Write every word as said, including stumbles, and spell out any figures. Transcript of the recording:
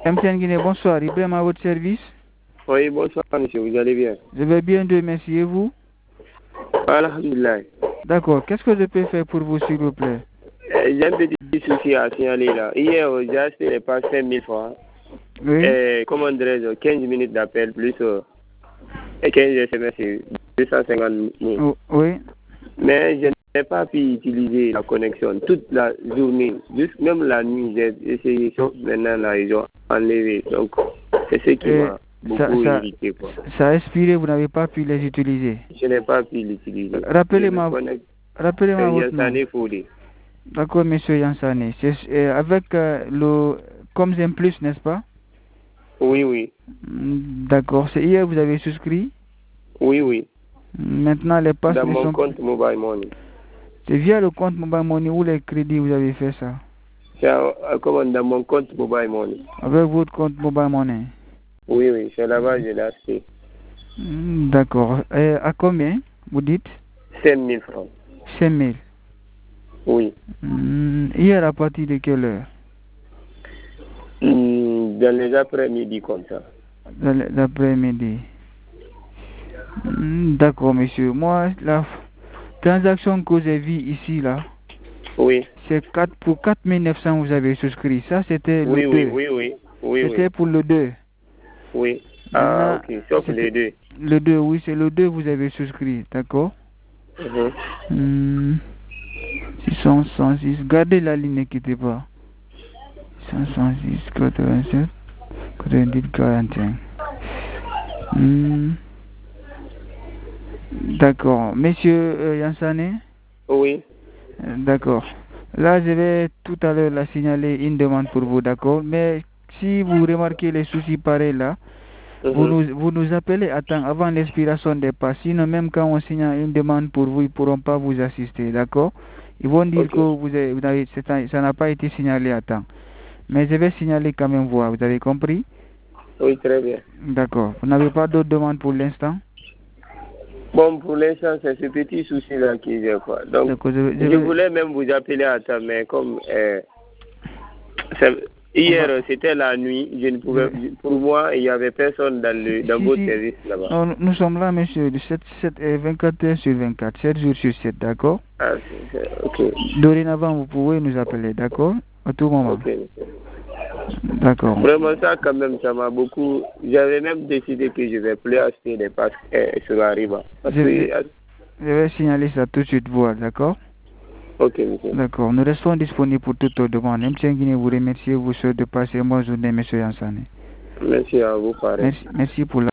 M T N Guinée, bonsoir. Ibrahim à votre service. Oui, bonsoir, monsieur. Vous allez bien? Je vais bien, Dieu merci. Et vous? Alhamdulillah. D'accord. Qu'est-ce que je peux faire pour vous, s'il vous plaît? J'ai un petit souci à signaler là. Hier, j'ai acheté les passes cinq mille francs. Oui. Et comment dirais-je, quinze minutes d'appel plus euh, et quinze S M S, c'est deux cent cinquante mille. Oh, oui. Mais je n'ai pas pu utiliser la connexion toute la journée. Juste même la nuit, j'ai essayé. Sauf maintenant, là, ils ont enlevé. Donc, c'est ce qui m'a beaucoup ça, irrité. Quoi. Ça a expiré, vous n'avez pas pu les utiliser? Je n'ai pas pu l'utiliser. Rappelez-moi rappelez-moi votre nom. D'accord, monsieur Yansane. C'est euh, avec euh, le Comzen Plus, n'est-ce pas? Oui, oui. D'accord. C'est hier vous avez souscrit? Oui, oui. Maintenant, les passes dans ne mon sont... compte Mobile Money. C'est via le compte Mobile Money ou les crédits vous avez fait ça? C'est comme dans mon compte Mobile Money. Avec votre compte Mobile Money? Oui, oui. C'est là-bas que je l'ai acheté. D'accord. Et à combien, vous dites? cinq mille francs. cinq mille? Oui. Mmh. Hier à partir de quelle heure? Mmh, dans les après-midi comme ça. Dans les après-midi. Mmh, d'accord, monsieur. Moi, la transaction que j'ai vue ici, là, oui. c'est quatre pour quatre mille neuf cents, vous avez souscrit. Ça, c'était oui, le oui, deux. Oui, oui, oui. C'était oui. pour le deux. Oui. Ah, ok. Sauf les deux. Le deux, oui, c'est le deux, vous avez souscrit, d'accord? Mm-hmm. Mmh. six cent soixante-six. Gardez la ligne, ne quittez pas. six cent soixante-six, quatre-vingt-sept, quatre-vingt-dix, quarante et un. Mmh. D'accord. Monsieur euh, Yansane? Oui. Euh, d'accord. Là, je vais tout à l'heure la signaler une demande pour vous, d'accord? Mais si vous remarquez les soucis pareils là, mm-hmm. vous, nous, vous nous appelez à temps avant l'expiration des passes. Sinon, même quand on signe une demande pour vous, ils ne pourront pas vous assister, d'accord? Ils vont dire okay. que vous avez, vous avez, ça n'a pas été signalé à temps. Mais je vais signaler quand même vous, vous avez compris? Oui, très bien. D'accord. Vous n'avez pas d'autres demandes pour l'instant? Bon, pour l'instant, c'est ce petit souci-là qui j'ai quoi. Donc, je, je, je vais... voulais même vous appeler à temps, mais comme euh, hier, va... c'était la nuit, je ne pouvais, je... pour moi, il n'y avait personne dans, le, dans si, votre si. service là-bas. Non, nous sommes là, monsieur, de sept, sept, vingt-quatre heures sur vingt-quatre, sept jours sur sept, d'accord? Ah, c'est, c'est, ok. Dorénavant, vous pouvez nous appeler, d'accord? À tout moment. Ok. D'accord. Vraiment, ça, quand même, ça m'a beaucoup. J'avais même décidé que je ne vais plus acheter des passes euh, sur la riba. Je, que... je vais signaler ça tout de suite, voir, d'accord? Ok, monsieur. D'accord. Nous restons disponibles pour toute demande. M T N Guinée vous remercie, vous souhaite de passer une bonne journée, monsieur Yansane. Merci à vous, pareil. Merci, merci pour la